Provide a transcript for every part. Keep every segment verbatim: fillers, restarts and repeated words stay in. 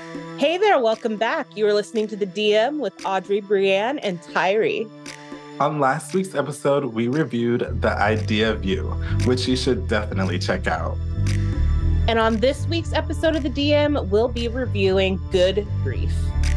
Hey there, welcome back. You are listening to The D M with Audrey, Brienne, and Tyree. On last week's episode, we reviewed The Idea of You, which you should definitely check out. And on this week's episode of The D M, we'll be reviewing Good Grief.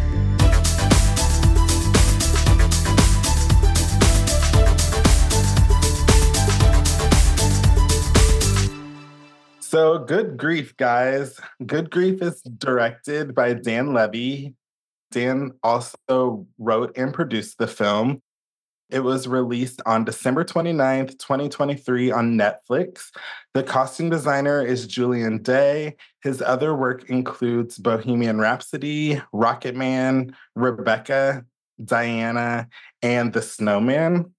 So, Good Grief, guys. Good Grief is directed by Dan Levy. Dan also wrote and produced the film. It was released on December twenty-ninth, twenty twenty-three on Netflix. The costume designer is Julian Day. His other work includes Bohemian Rhapsody, Rocketman, Rebecca, Diana, and The Snowman.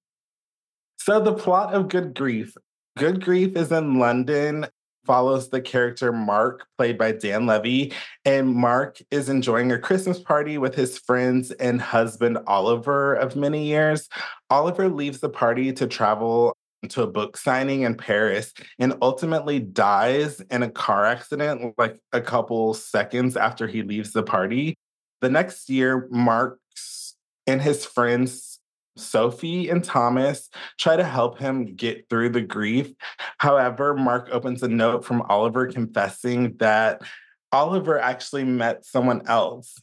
So the plot of Good Grief. Good Grief is in London, follows the character Mark, played by Dan Levy. And Mark is enjoying a Christmas party with his friends and husband, Oliver, of many years. Oliver leaves the party to travel to a book signing in Paris and ultimately dies in a car accident like a couple seconds after he leaves the party. The next year, Mark and his friends Sophie and Thomas try to help him get through the grief. However, Mark opens a note from Oliver confessing that Oliver actually met someone else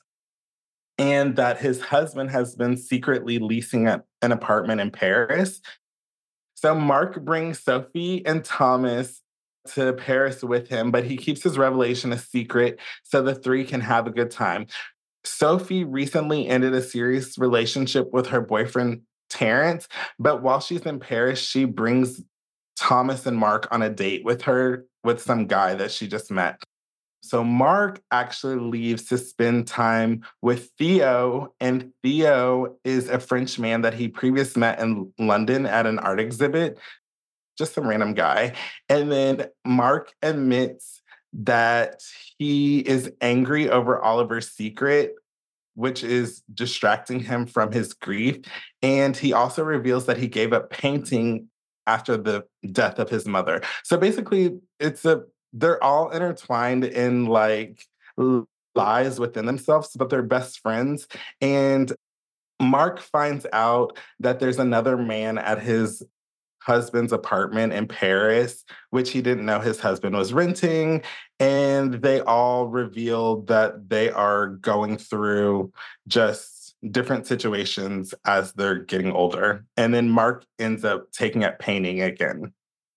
and that his husband has been secretly leasing a, an apartment in Paris. So Mark brings Sophie and Thomas to Paris with him, but he keeps his revelation a secret so the three can have a good time. Sophie recently ended a serious relationship with her boyfriend, Terrence, but while she's in Paris, she brings Thomas and Mark on a date with her, with some guy that she just met. So Mark actually leaves to spend time with Theo, and Theo is a French man that he previously met in London at an art exhibit, just some random guy. And then Mark admits that he is angry over Oliver's secret, which is distracting him from his grief. And he also reveals that he gave up painting after the death of his mother. So basically, it's a they're all intertwined in like lies within themselves, but they're best friends. And Mark finds out that there's another man at his husband's apartment in Paris, which he didn't know his husband was renting. And they all revealed that they are going through just different situations as they're getting older. And then Mark ends up taking up painting again.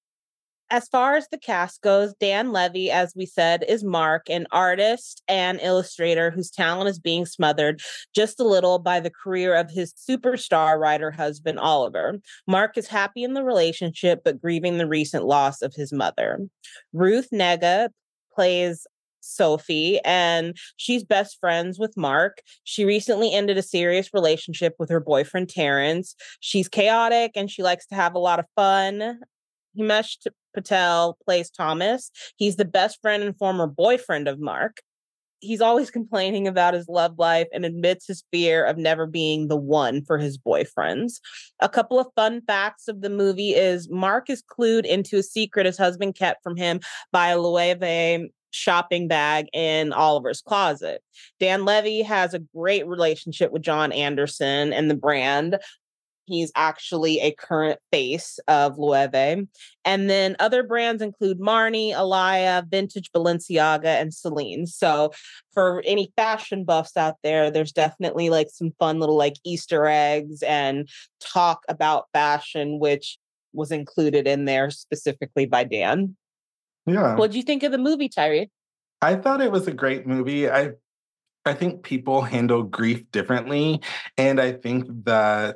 As far as the cast goes, Dan Levy, as we said, is Mark, an artist and illustrator whose talent is being smothered just a little by the career of his superstar writer husband, Oliver. Mark is happy in the relationship, but grieving the recent loss of his mother. Ruth Negga plays Sophie, and she's best friends with Mark. She recently ended a serious relationship with her boyfriend, Terrence. She's chaotic and she likes to have a lot of fun. Himesh Patel plays Thomas. He's the best friend and former boyfriend of Mark. He's always complaining about his love life and admits his fear of never being the one for his boyfriends. A couple of fun facts of the movie is Mark is clued into a secret his husband kept from him by a Loewe shopping bag in Oliver's closet. Dan Levy has a great relationship with John Anderson and the brand. He's actually a current face of Loewe. And then other brands include Marni, Alaïa, Vintage Balenciaga, and Celine. So for any fashion buffs out there, there's definitely like some fun little like Easter eggs and talk about fashion, which was included in there specifically by Dan. Yeah. What did you think of the movie, Tyree? I thought it was a great movie. I I think people handle grief differently. And I think that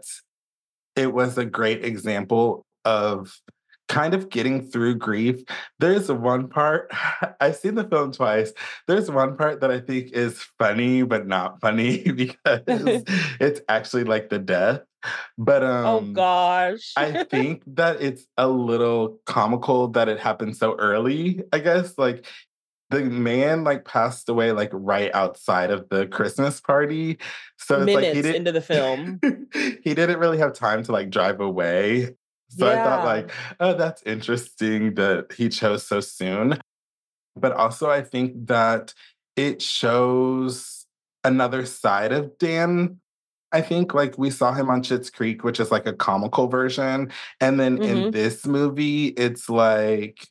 it was a great example of kind of getting through grief. There's one part, I've seen the film twice. There's one part that I think is funny, but not funny because it's actually like the death. But um, oh gosh. I think that it's a little comical that it happened so early, I guess. Like the man like passed away like right outside of the Christmas party. So it's Minutes like he did into the film. he didn't really have time to like drive away. So yeah. I thought like, oh, that's interesting that he chose so soon. But also I think that it shows another side of Dan. I think like we saw him on Schitt's Creek, which is like a comical version. And then in Mhm. this movie, it's like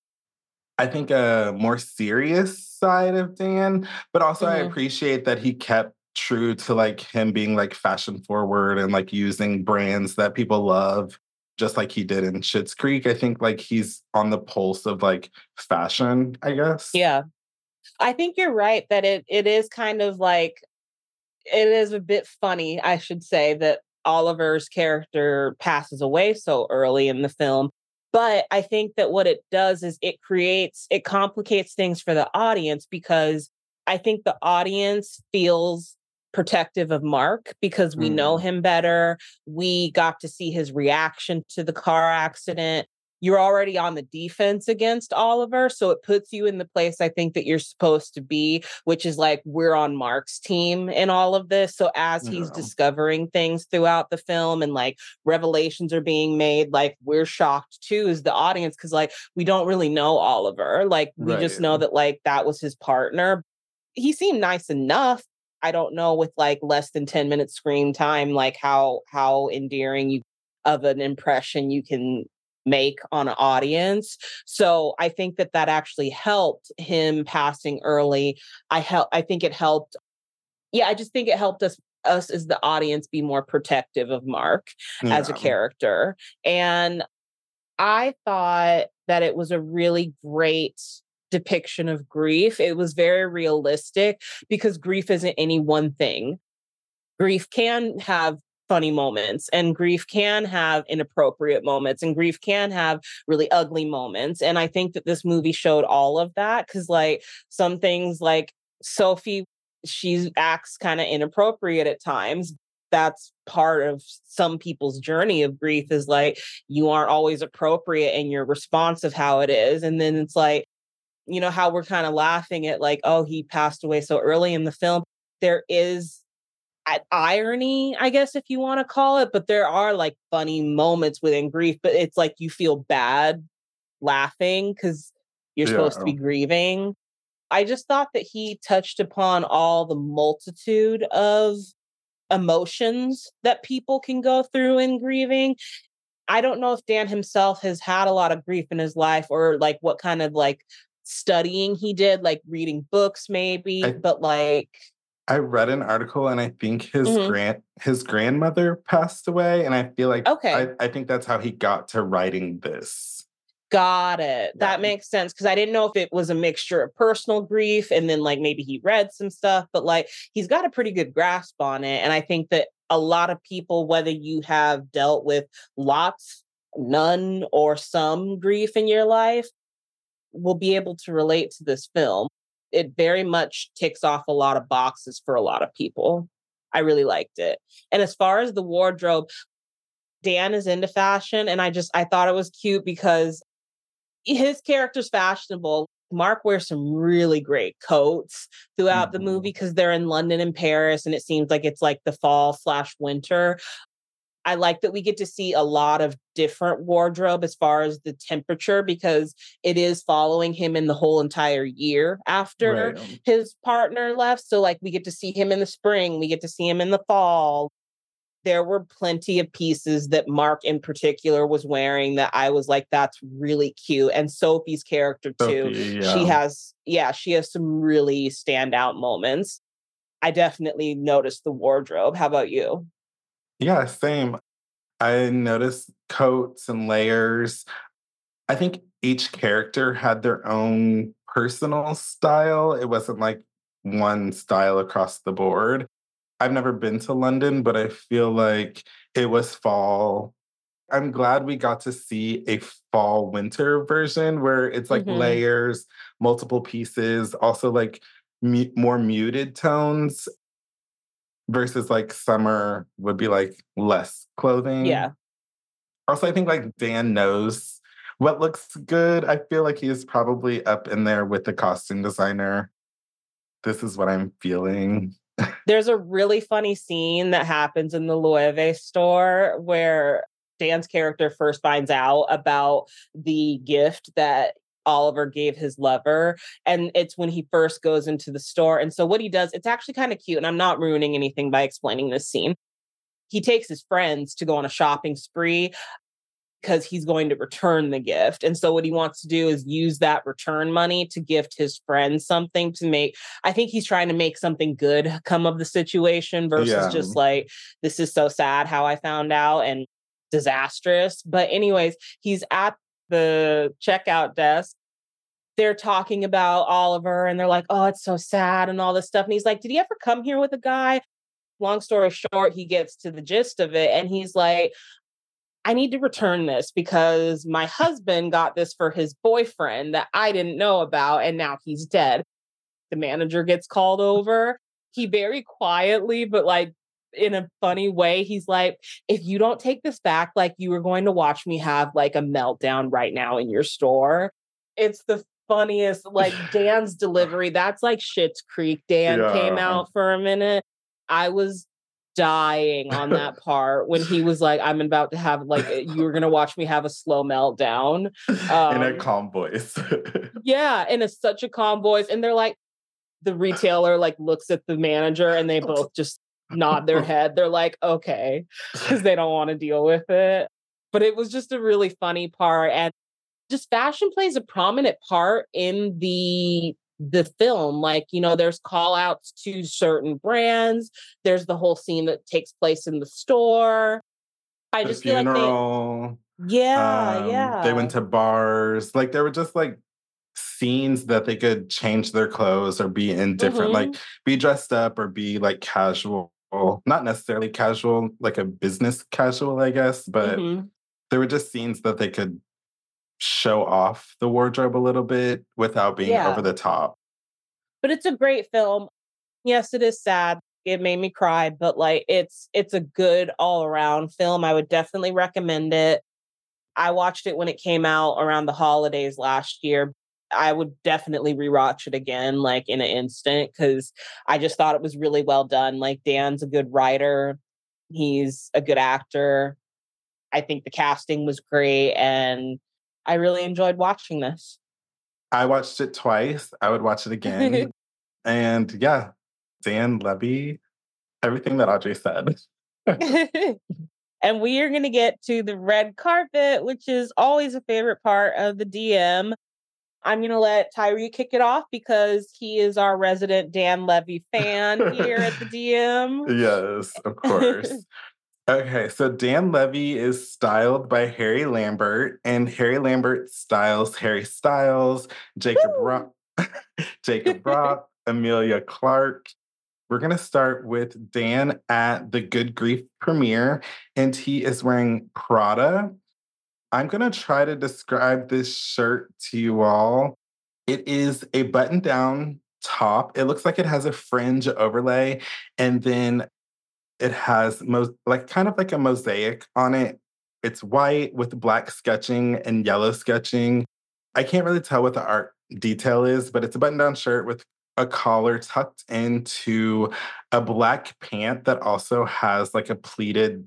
I think a more serious side of Dan, but also I Mhm. appreciate that he kept true to like him being like fashion forward and like using brands that people love, just like he did in Schitt's Creek. I think like he's on the pulse of like fashion, I guess. Yeah. I think you're right that it it is kind of like it is a bit funny, I should say, that Oliver's character passes away so early in the film. But I think that what it does is it creates, it complicates things for the audience because I think the audience feels protective of Mark because we know Mm, him better. We got to see his reaction to the car accident. You're already on the defense against Oliver. So it puts you in the place I think that you're supposed to be, which is like we're on Mark's team in all of this. So as he's yeah, discovering things throughout the film and like revelations are being made, like we're shocked too as the audience because like we don't really know Oliver. Like we just right. know that like that was his partner. He seemed nice enough. I don't know with like less than ten minutes screen time, like how how endearing you of an impression you can make on an audience. So I think that that actually helped him passing early. I help. I think it helped. Yeah, I just think it helped us us as the audience be more protective of Mark as a Yeah. character. And I thought that it was a really great depiction of grief. It was very realistic because grief isn't any one thing. Grief can have funny moments and grief can have inappropriate moments and grief can have really ugly moments. And I think that this movie showed all of that because, like, some things like Sophie, she acts kind of inappropriate at times. That's part of some people's journey of grief is like you aren't always appropriate in your response of how it is. And then it's like, you know, how we're kind of laughing at like, oh, he passed away so early in the film. There is at irony, I guess, if you want to call it, but there are like funny moments within grief, but it's like you feel bad laughing because you're supposed to Yeah. be grieving. I just thought that he touched upon all the multitude of emotions that people can go through in grieving. I don't know if Dan himself has had a lot of grief in his life or like what kind of like studying he did, like reading books maybe, I but like, I read an article and I think his mhm. grand his grandmother passed away. And I feel like I, Okay. I think that's how he got to writing this. Got it. Yeah. That makes sense because I didn't know if it was a mixture of personal grief and then like maybe he read some stuff, but like he's got a pretty good grasp on it. And I think that a lot of people, whether you have dealt with lots, none, or some grief in your life, will be able to relate to this film. It very much ticks off a lot of boxes for a lot of people. I really liked it. And as far as the wardrobe, Dan is into fashion and I just I thought it was cute because his character's fashionable. Mark wears some really great coats throughout the movie Mhm. because they're in London and Paris, and it seems like it's like the fall slash winter. I like that we get to see a lot of different wardrobe as far as the temperature because it is following him in the whole entire year after Right. um, his partner left. So, like, we get to see him in the spring, we get to see him in the fall. There were plenty of pieces that Mark in particular was wearing that I was like, that's really cute. And Sophie's character too. Sophie, She yeah. has, yeah, she has some really standout moments. I definitely noticed the wardrobe. How about you? Yeah, same. I noticed coats and layers. I think each character had their own personal style. It wasn't like one style across the board. I've never been to London, but I feel like it was fall. I'm glad we got to see a fall winter version where it's like Hmm. layers, multiple pieces, also like mu- more muted tones versus like summer would be like less clothing. Yeah. Also, I think like Dan knows what looks good. I feel like he is probably up in there with the costume designer. This is what I'm feeling. There's a really funny scene that happens in the Loewe store where Dan's character first finds out about the gift that Oliver gave his lover. And it's when he first goes into the store. And so what he does, it's actually kind of cute. And I'm not ruining anything by explaining this scene. He takes his friends to go on a shopping spree because he's going to return the gift. And so what he wants to do is use that return money to gift his friends something to make, I think he's trying to make something good come of the situation versus Yeah. just like, this is so sad how I found out and disastrous. But anyways, he's at the checkout desk. They're talking about Oliver and they're like, oh, it's so sad and all this stuff. And he's like, did he ever come here with a guy? Long story short, he gets to the gist of it. And he's like, I need to return this because my husband got this for his boyfriend that I didn't know about. And now he's dead. The manager gets called over. He very quietly, but like in a funny way, he's like, if you don't take this back, like you are going to watch me have like a meltdown right now in your store. It's the funniest, like Dan's delivery. That's like Schitt's Creek. Dan Yeah. came out for a minute. I was dying on that part when he was like, I'm about to have like, you were going to watch me have a slow meltdown. Um, in a calm voice. yeah. And it's such a calm voice. And they're like, the retailer like looks at the manager and they both just nod their head. They're like, okay, because they don't want to deal with it. But it was just a really funny part. And just fashion plays a prominent part in the the film. Like, you know, there's call outs to certain brands. There's the whole scene that takes place in the store. I The just funeral. feel like they, yeah, um, yeah. They went to bars. Like there were just like scenes that they could change their clothes or be in different, Mm-hmm. like be dressed up or be like casual. Not necessarily casual, like a business casual, I guess, but Mm-hmm. there were just scenes that they could show off the wardrobe a little bit without being Yeah. over the top. But it's a great film. Yes, it is sad. It made me cry, but like it's it's a good all around film. I would definitely recommend it. I watched it when it came out around the holidays last year. I would definitely rewatch it again, like in an instant, because I just thought it was really well done. Like Dan's a good writer. He's a good actor. I think the casting was great. And I really enjoyed watching this. I watched it twice. I would watch it again. And yeah, Dan Levy, everything that Audrey said. And we are going to get to the red carpet, which is always a favorite part of the D M. I'm going to let Tyree kick it off because he is our resident Dan Levy fan here at the D M. Yes, of course. Okay, so Dan Levy is styled by Harry Lambert, and Harry Lambert styles Harry Styles, Jacob Rock, Jacob Rock, Emilia Clarke. We're going to start with Dan at the Good Grief premiere, and he is wearing Prada. I'm going to try to describe this shirt to you all. It is a button-down top. It looks like it has a fringe overlay, and then it has mo- like kind of like a mosaic on it. It's white with black sketching and yellow sketching. I can't really tell what the art detail is, but it's a button-down shirt with a collar tucked into a black pant that also has like a pleated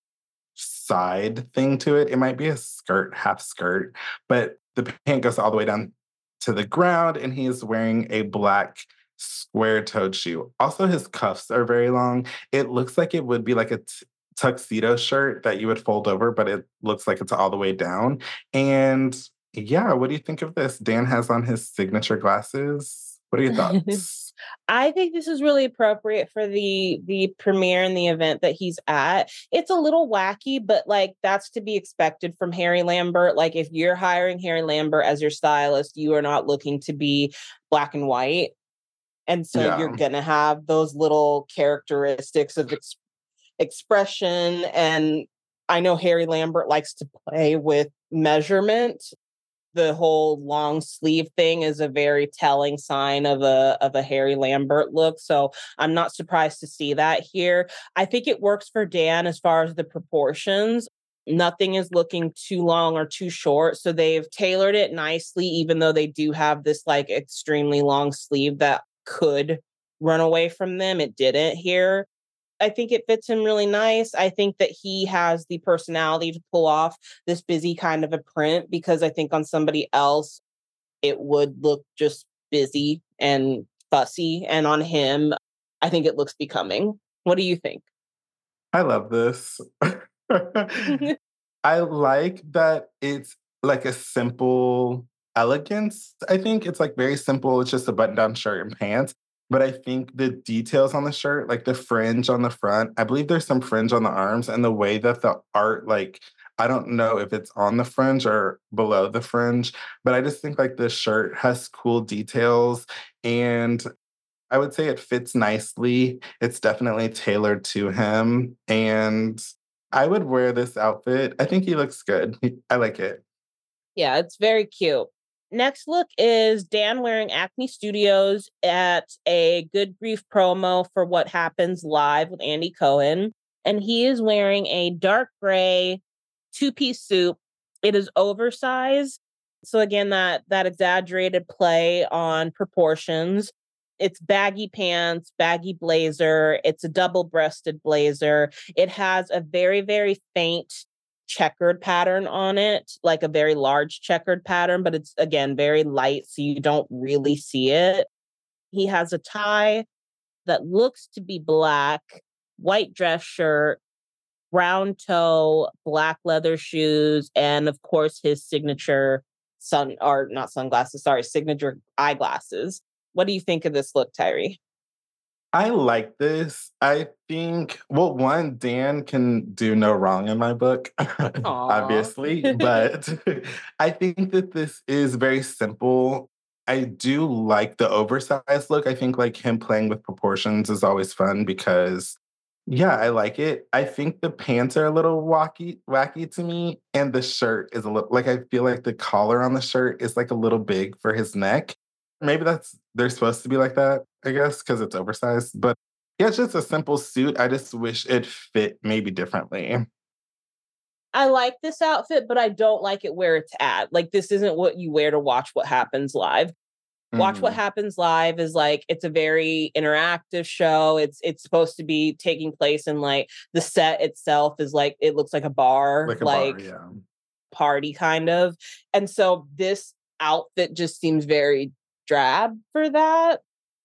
side thing to it. It might be a skirt, half skirt, but the pant goes all the way down to the ground, and he is wearing a black square-toed shoe. Also, his cuffs are very long. It looks like it would be like a t- tuxedo shirt that you would fold over, but it looks like it's all the way down. And yeah, what do you think of this? Dan has on his signature glasses. What are your thoughts? I think this is really appropriate for the the premiere and the event that he's at. It's a little wacky, but like that's to be expected from Harry Lambert. Like if you're hiring Harry Lambert as your stylist, you are not looking to be black and white. And so Yeah. you're going to have those little characteristics of ex- expression. And I know Harry Lambert likes to play with measurement. The whole long sleeve thing is a very telling sign of a of a Harry Lambert look. So I'm not surprised to see that here. I think it works for Dan as far as the proportions. Nothing is looking too long or too short. So they've tailored it nicely, even though they do have this like extremely long sleeve that could run away from them. It didn't here. I think it fits him really nice. I think that he has the personality to pull off this busy kind of a print because I think on somebody else, it would look just busy and fussy. And on him, I think it looks becoming. What do you think? I love this. I like that it's like a simple elegance. I think it's like very simple. It's just a button down shirt and pants. But I think the details on the shirt, like the fringe on the front, I believe there's some fringe on the arms, and the way that the art, like, I don't know if it's on the fringe or below the fringe, but I just think like the shirt has cool details. And I would say it fits nicely. It's definitely tailored to him. And I would wear this outfit. I think he looks good. He- I like it. Yeah, it's very cute. Next look is Dan wearing Acme Studios at a Good Grief promo for What Happens Live with Andy Cohen. And he is wearing a dark gray two-piece suit. It is oversized. So again, that that exaggerated play on proportions. It's baggy pants, baggy blazer. It's a double-breasted blazer. It has a very, very faint checkered pattern on it, like a very large checkered pattern, but it's again very light, so you don't really see it. He has a tie that looks to be black, white dress shirt, brown toe, black leather shoes, and of course his signature sun or not sunglasses, sorry, signature eyeglasses. What do you think of this look, Tyree? I like this. I think, well, one, Dan can do no wrong in my book, Aw. obviously, but I think that this is very simple. I do like the oversized look. I think like him playing with proportions is always fun because, yeah, I like it. I think the pants are a little wacky, wacky to me, and the shirt is a little like I feel like the collar on the shirt is like a little big for his neck. Maybe that's they're supposed to be like that, I guess, because it's oversized. But yeah, it's just a simple suit. I just wish it fit maybe differently. I like this outfit, but I don't like it where it's at. Like, this isn't what you wear to watch What Happens Live. Watch What Mm, Happens Live is like it's a very interactive show. It's it's supposed to be taking place in like the set itself is like it looks like a bar, like a bar, like yeah. party kind of. And so this outfit just seems very drab for that.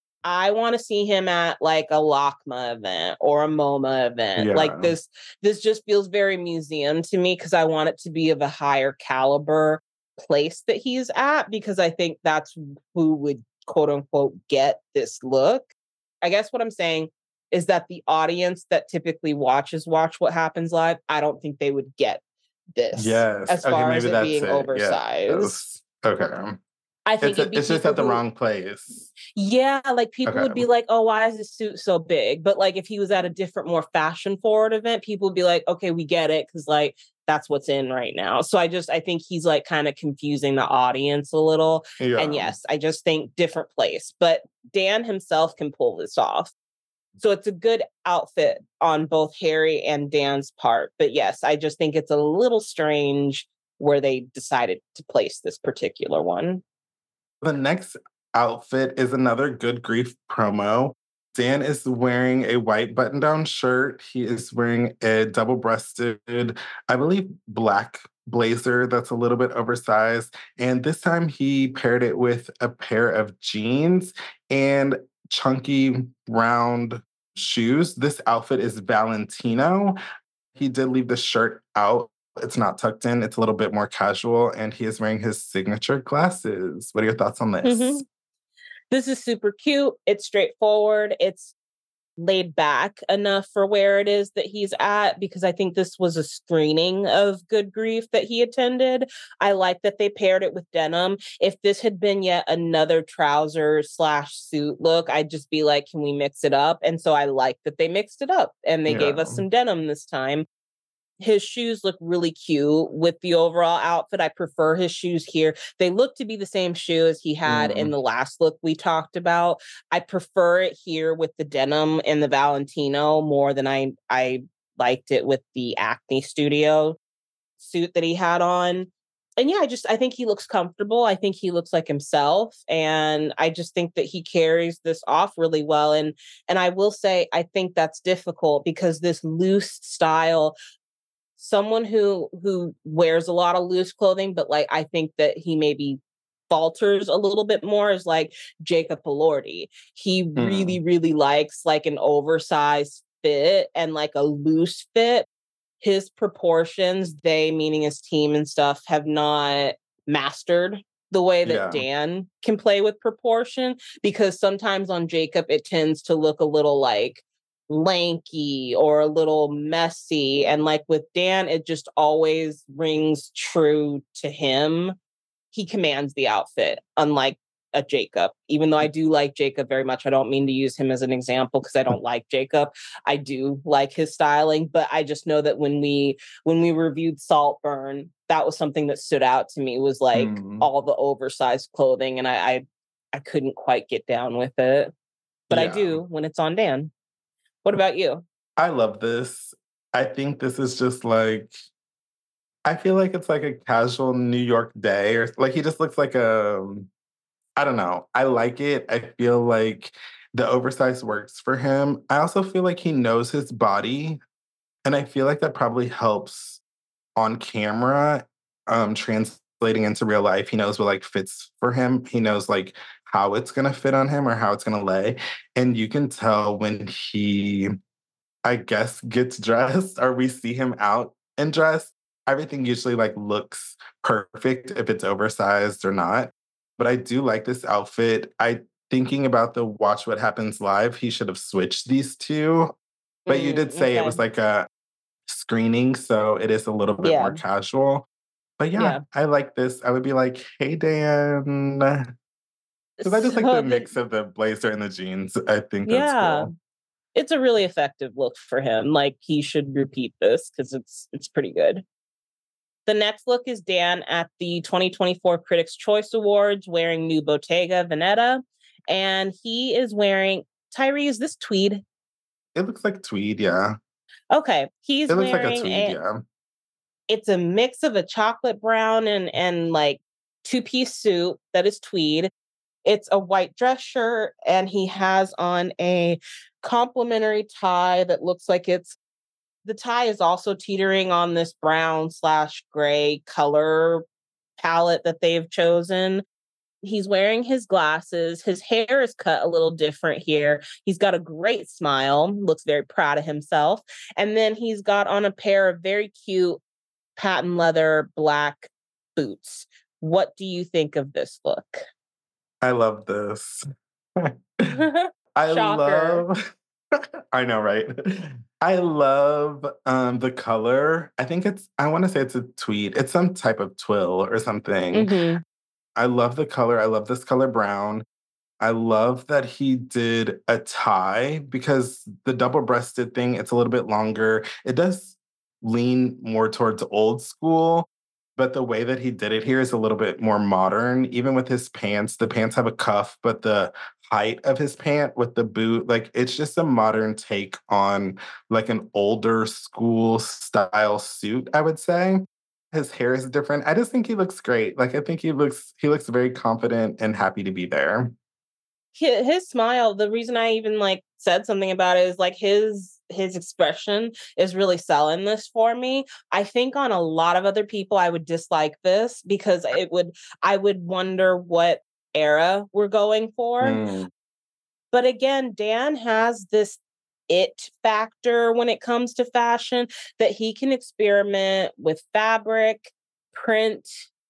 I want to see him at like a LACMA event or a MoMA event. Like Yeah. this, this just feels very museum to me because I want it to be of a higher caliber place that he's at because I think that's who would quote unquote get this look. I guess what I'm saying is that the audience that typically watches Watch What Happens Live, I don't think they would get this Yes. as Okay, far as maybe it that's being it. oversized. Yes. Okay. I think It's it'd a, be it's just at people the who wrong place. yeah, like people Okay. would be like, "Oh, why is this suit so big?" But like if he was at a different, more fashion forward event, people would be like, "Okay, we get it," because like that's what's in right now. So I just I think he's like kind of confusing the audience a little. And Yeah. yes, I just think different place. But Dan himself can pull this off. So it's a good outfit on both Harry and Dan's part. But yes, I just think it's a little strange where they decided to place this particular one. The next outfit is another Good Grief promo. Dan is wearing a white button down shirt. He is wearing a double breasted, I believe, black blazer that's a little bit oversized. And this time he paired it with a pair of jeans and chunky round shoes. This outfit is Valentino. He did leave the shirt out. It's not tucked in. It's a little bit more casual, and he is wearing his signature glasses. What are your thoughts on this? This is super cute. It's straightforward. It's laid back enough for where it is that he's at because I think this was a screening of Good Grief that he attended. I like that they paired it with denim. If this had been yet another trouser slash suit look, I'd just be like, can we mix it up? And so I like that they mixed it up and they gave us Yeah. some denim this time. His shoes look really cute with the overall outfit. I prefer his shoes here. They look to be the same shoe as he had in Mm. the last look we talked about. I prefer it here with the denim and the Valentino more than I I liked it with the Acne Studio suit that he had on. And yeah, I just I think he looks comfortable. I think he looks like himself and I just think that he carries this off really well and and I will say I think that's difficult because this loose style someone who who wears a lot of loose clothing, but like I think that he maybe falters a little bit more is like Jacob Elordi. He really, Mm. really likes like an oversized fit and like a loose fit. His proportions, they meaning his team and stuff, have not mastered the way that Yeah. Dan can play with proportion, because sometimes on Jacob it tends to look a little like lanky or a little messy. And like with Dan, it just always rings true to him. He commands the outfit, unlike a Jacob. Even though I do like Jacob very much, I don't mean to use him as an example because I don't like Jacob. I do like his styling, but I just know that when we when we reviewed Saltburn, that was something that stood out to me, was like Mm. all the oversized clothing, and I I, I couldn't quite get down with it. But I Yeah. do when it's on Dan. What about you? I love this. I think this is just like, I feel like it's like a casual New York day, or like he just looks like a, I don't know. I like it. I feel like the oversize works for him. I also feel like he knows his body, and I feel like that probably helps on camera, um, translating into real life. He knows what like fits for him. He knows like how it's gonna fit on him or how it's gonna lay. And you can tell when he, I guess, gets dressed or we see him out and dressed, everything usually like looks perfect if it's oversized or not. But I do like this outfit. I thinking about the Watch What Happens Live, he should have switched these two. But you did Mm, say it okay. was like a screening, so it is a little bit Yeah. more casual. But yeah, Yeah. I like this. I would be like, hey Dan. Because I just like So the the mix of the blazer and the jeans. I think that's yeah. cool. It's a really effective look for him. Like he should repeat this because it's it's pretty good. The next look is Dan at the twenty twenty-four Critics' Choice Awards wearing new Bottega Veneta. And he is wearing, Tyree, is this tweed? It looks like tweed, yeah. Okay. He's It looks like a wearing tweed, a, yeah. it's a mix of a chocolate brown and, and like two-piece suit that is tweed. It's a white dress shirt, and he has on a complimentary tie that looks like it's, the tie is also teetering on this brown slash gray color palette that they've chosen. He's wearing his glasses. His hair is cut a little different here. He's got a great smile, looks very proud of himself. And then he's got on a pair of very cute patent leather black boots. What do you think of this look? I love this. I Shocker. love I know, right? I love um the color. I think it's I want to say it's a tweed. It's some type of twill or something. Hmm. I love the color. I love this color brown. I love that he did a tie because the double-breasted thing, it's a little bit longer. It does lean more towards old school, but the way that he did it here is a little bit more modern. Even with his pants, the pants have a cuff, but the height of his pant with the boot, like it's just a modern take on like an older school style suit, I would say. His hair is different. I just think he looks great. Like I think he looks he looks very confident and happy to be there. His, his smile, the reason I even like said something about it is like his his expression is really selling this for me. I think on a lot of other people I would dislike this because it would I would wonder what era we're going for. Mm, But again, Dan has this it factor when it comes to fashion, that he can experiment with fabric, print,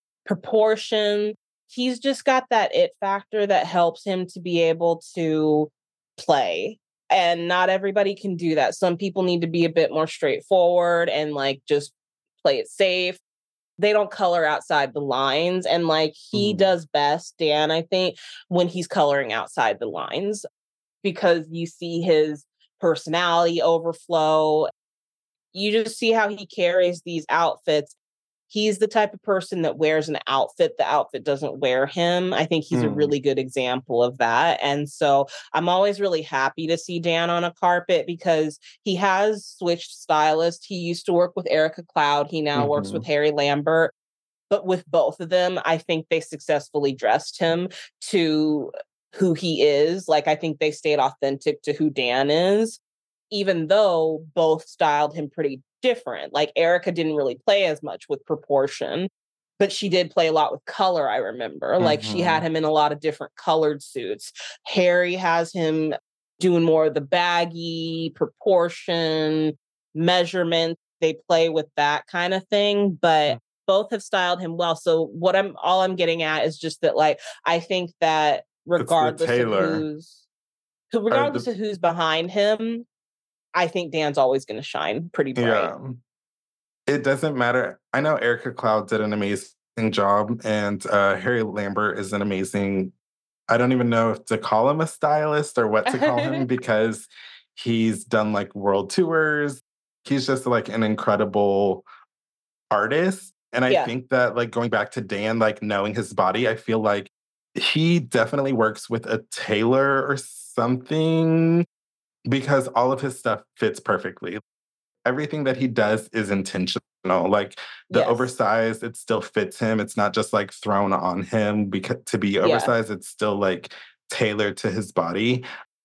proportion. He's just got that it factor that helps him to be able to play. And not everybody can do that. Some people need to be a bit more straightforward and like just play it safe. They don't color outside the lines. And like he mm, does best, Dan, I think, when he's coloring outside the lines, because you see his personality overflow. You just see how he carries these outfits. He's the type of person that wears an outfit, the outfit doesn't wear him. I think he's a mm. really good example of that. And so I'm always really happy to see Dan on a carpet because he has switched stylists. He used to work with Erica Cloud. He now works with Mhm. Harry Lambert. But with both of them, I think they successfully dressed him to who he is. Like, I think they stayed authentic to who Dan is, even though both styled him pretty different. Like, Erica didn't really play as much with proportion. but she did play a lot with color, I remember. Like she had Mhm. him in a lot of different colored suits. Harry has him doing more of the baggy proportion, measurement. They play with that kind of thing, but Mm. both have styled him well. So what I'm all I'm getting at is just that, like, I think that It's the regardless of tailor who's who or regardless the of who's behind him, I think Dan's always gonna shine pretty bright. Yeah. It doesn't matter. I know Erica Cloud did an amazing job, and uh, Harry Lambert is an amazing. I don't even know if to call him a stylist or what to call him because he's done like world tours. He's just like an incredible artist. And I Yeah. think that like going back to Dan, like knowing his body, I feel like he definitely works with a tailor or something because all of his stuff fits perfectly. Everything that he does is intentional. Like the Yes. oversized, it still fits him. It's not just like thrown on him because to be Yeah. oversized, it's still like tailored to his body.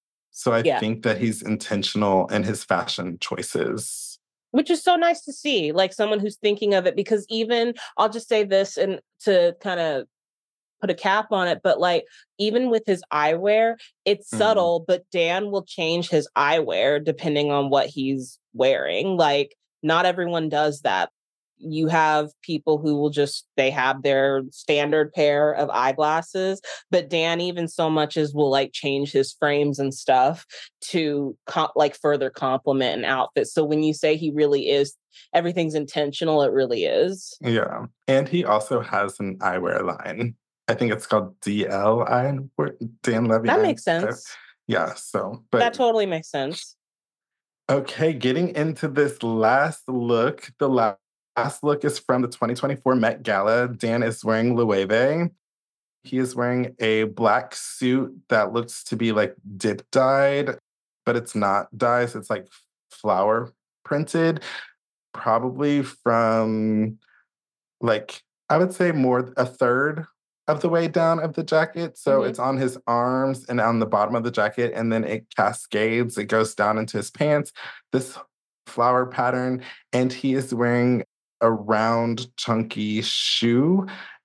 So I Yeah. think that he's intentional in his fashion choices. Which is so nice to see, like someone who's thinking of it, because even I'll just say this and to kind of put a cap on it, but like even with his eyewear, it's Mm. subtle, but Dan will change his eyewear depending on what he's wearing. Like not everyone does that. You have people who will just they have their standard pair of eyeglasses, but Dan even so much as will like change his frames and stuff to co- like further complement an outfit. So when you say he really is everything's intentional, it really is. Yeah. And he also has an eyewear line. I think it's called D L Eyewear, Dan Levy That Eye. makes uh, sense. Yeah. So, That but totally makes sense. okay, getting into this last look. The la- last look is from the twenty twenty-four Met Gala. Dan is wearing Loewe. He is wearing a black suit that looks to be like dip dyed, but it's not dyes. It's like flower printed, probably from like, I would say more a third of the way down of the jacket. So Hmm. it's on his arms and on the bottom of the jacket, and then it cascades, it goes down into his pants, this flower pattern, and he is wearing a round, chunky shoe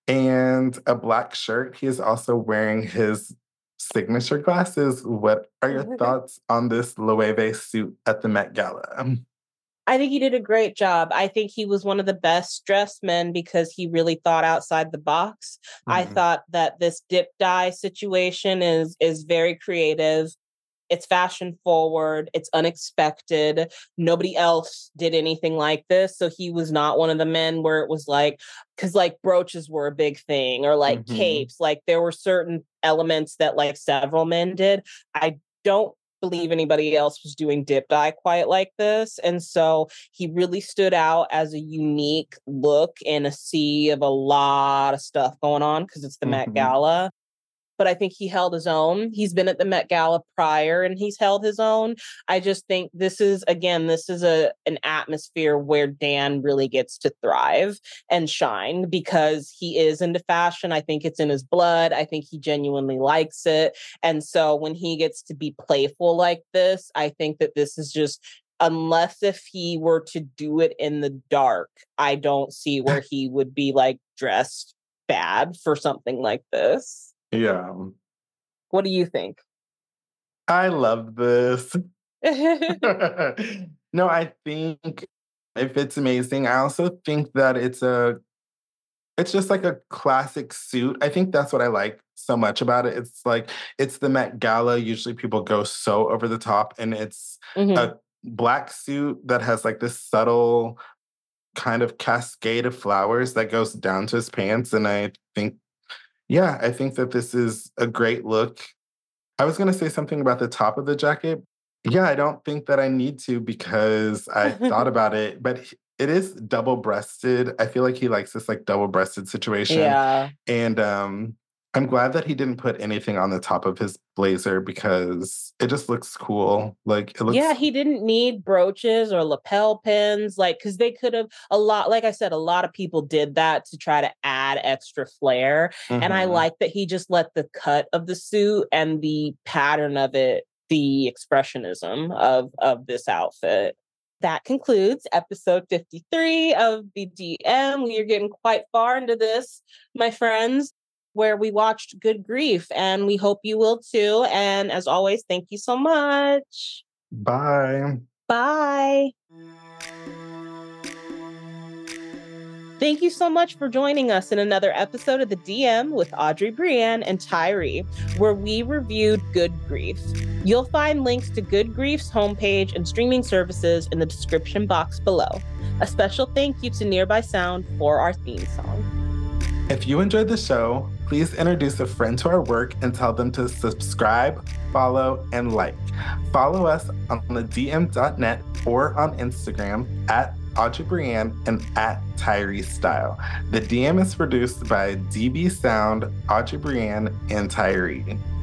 and a black shirt. He is also wearing his signature glasses. What are your thoughts on this Loewe suit at the Met Gala? I think he did a great job. I think he was one of the best dressed men because he really thought outside the box. I Mhm, thought that this dip dye situation is is very creative. It's fashion forward, it's unexpected. Nobody else did anything like this, so he was not one of the men where it was like cuz like brooches were a big thing or like mhm, capes, like there were certain elements that like several men did. I don't believe anybody else was doing dip dye quite like this. And so he really stood out as a unique look in a sea of a lot of stuff going on because it's the Met mhm. Gala, but I think he held his own. He's been at the Met Gala prior and he's held his own. I just think this is again, this is a an atmosphere where Dan really gets to thrive and shine because he is into fashion. I think it's in his blood. I think he genuinely likes it. And so when he gets to be playful like this, I think that this is just unless if he were to do it in the dark, I don't see where he would be like dressed bad for something like this. Yeah. What do you think? I love this. No, I think if it's amazing. I also think that it's a it's just like a classic suit. I think that's what I like so much about it. It's like it's the Met Gala. Usually people go so over the top and it's a Mhm. black suit that has like this subtle kind of cascade of flowers that goes down to his pants. And I think, yeah, I think that this is a great look. I was gonna say something about the top of the jacket. Yeah, I don't think that I need to because I thought about it, but h it is double-breasted. I feel like he likes this, like, double-breasted situation, Yeah. and, um, I'm glad that he didn't put anything on the top of his blazer because it just looks cool. Like, it looks Yeah, he didn't need brooches or lapel pins, like, because they could have a lot like I said, a lot of people did that to try to add extra flair, and I Mhm. like that he just let the cut of the suit and the pattern of it, the expressionism of of this outfit. That concludes episode fifty-three of the D M. We are getting quite far into this, my friends, where we watched Good Grief, and we hope you will too. And as always, thank you so much. Bye. Bye. Thank you so much for joining us in another episode of the D M with Audrey Brianne and Tyree, where we reviewed Good Grief. You'll find links to Good Grief's homepage and streaming services in the description box below. A special thank you to Nearby Sound for our theme song. If you enjoyed the show, please introduce a friend to our work and tell them to subscribe, follow, and like. Follow us on the D M dot net or on Instagram at Audrey Brianne and at Tyree Style. The D M is produced by D B Sound, Audrey Brianne, and Tyree.